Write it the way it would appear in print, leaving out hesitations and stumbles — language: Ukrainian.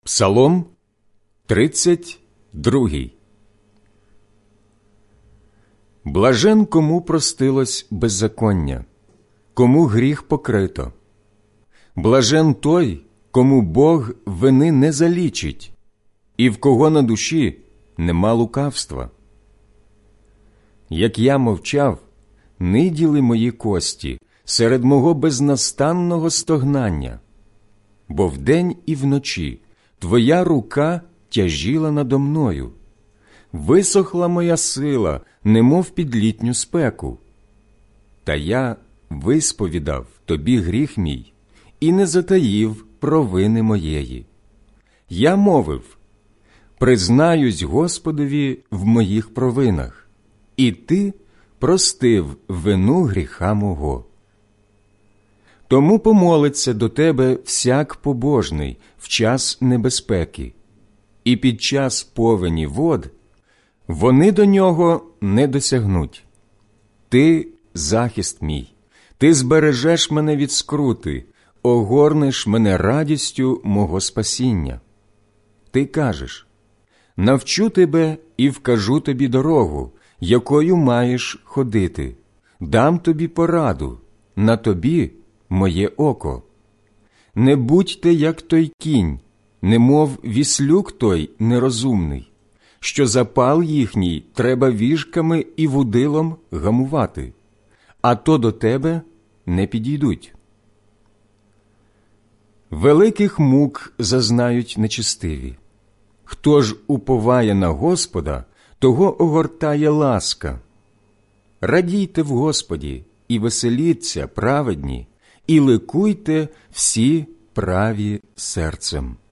Псалом 32. Блажен, кому простилось беззаконня, кому гріх покрито. Блажен той, кому Бог вини не залічить, і в кого на душі нема лукавства. Як я мовчав, ниділи мої кості серед мого безнастанного стогнання, бо вдень і вночі Твоя рука тяжіла надо мною. Висохла моя сила, немов під літню спеку. Та я висповідав Тобі гріх мій і не затаїв провини моєї. Я мовив: признаюсь Господові в моїх провинах, і Ти простив вину гріха мого. Тому помолиться до Тебе всяк побожний в час небезпеки, і під час повені вод вони до нього не досягнуть. Ти – захист мій, Ти збережеш мене від скрути, огорнеш мене радістю мого спасіння. Ти кажеш: навчу тебе і вкажу тобі дорогу, якою маєш ходити, дам тобі пораду, на тобі моє око. Не будьте, як той кінь, немов віслюк той нерозумний, що запал їхній треба віжками і вудилом гамувати, а то до тебе не підійдуть. Великих мук зазнають нечестиві. Хто ж уповає на Господа, того огортає ласка. Радійте в Господі і веселіться, праведні, і ликуйте всі праві серцем.